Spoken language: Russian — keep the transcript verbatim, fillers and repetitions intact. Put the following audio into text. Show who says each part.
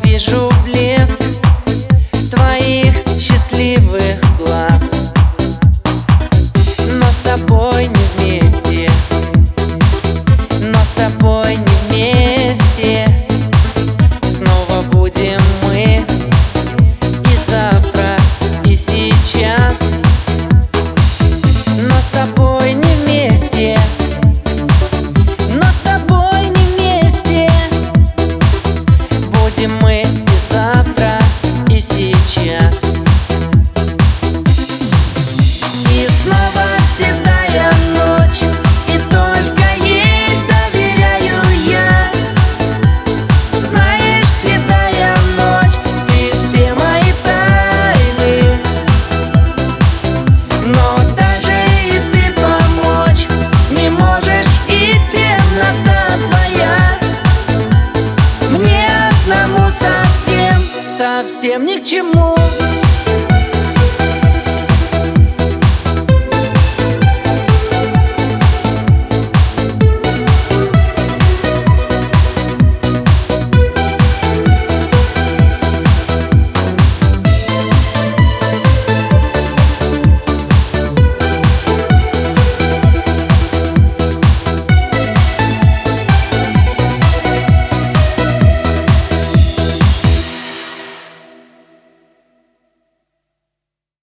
Speaker 1: вижу блеск твоих счастливых глаз, но с тобой не вместе, но с тобой не вместе. Снова будем мы и завтра, и сейчас, но с тобой не вместе, но с тобой не вместе. Будем мы и завтра, и сейчас. И снова седая ночь, и только ей доверяю я. Знаешь, седая ночь, ты все мои тайны, но даже и ты помочь не можешь, и темнота твоя мне одному совсем, совсем ни к чему.